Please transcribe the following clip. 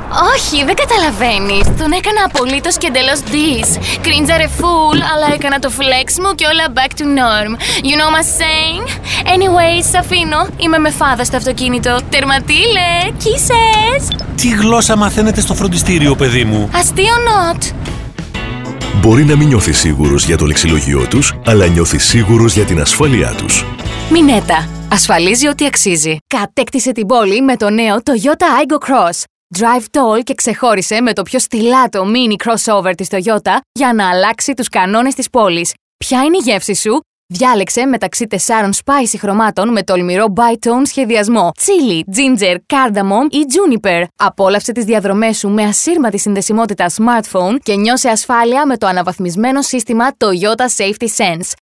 Όχι, δεν καταλαβαίνεις. Τον έκανα απολύτως και εντελώς dis. Κρίντζαρε full, αλλά έκανα το flex μου και όλα back to norm. You know what I'm saying? Anyways, σ' αφήνω. Είμαι με φάδα στο αυτοκίνητο. Τερματίλε, kisses! Τι γλώσσα μαθαίνετε στο φροντιστήριο, παιδί μου? Αστείο not. Μπορεί να μην νιώθει σίγουρος για το λεξιλόγιό τους, αλλά νιώθει σίγουρος για την ασφάλειά τους. Μινέτα. Ασφαλίζει ό,τι αξίζει. Κατέκτησε την πόλη με το νέο Toyota Aygo Cross. Drive tall και ξεχώρισε με το πιο στιλάτο mini crossover της Toyota για να αλλάξει τους κανόνες της πόλης. Ποια είναι η γεύση σου? Διάλεξε μεταξύ 4 spicy χρωμάτων με τολμηρό bi-tone σχεδιασμό. Chili, ginger, cardamom ή juniper. Απόλαυσε τις διαδρομές σου με ασύρματη συνδεσιμότητα smartphone και νιώσε ασφάλεια με το αναβαθμισμένο σύστημα Toyota Safety Sense.